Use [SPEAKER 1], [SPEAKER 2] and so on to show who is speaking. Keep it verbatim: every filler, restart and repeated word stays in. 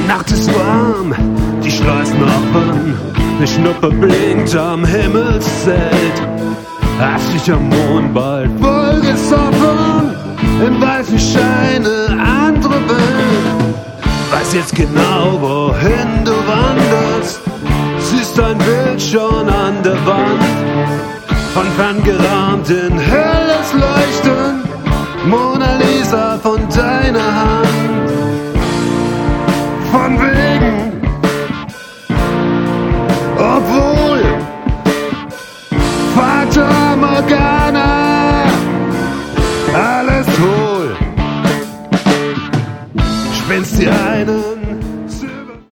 [SPEAKER 1] Nacht ist warm, die Straßen offen, eine Schnuppe blinkt am Himmelszelt. Hast dich am Mond bald vollgesoffen, in weißen Scheine andere Welt. Weiß jetzt genau, wohin du wanderst, siehst dein Bild schon an der Wand. Von fern gerahmt in helles Leuchten, Mona Lisa von deiner Hand.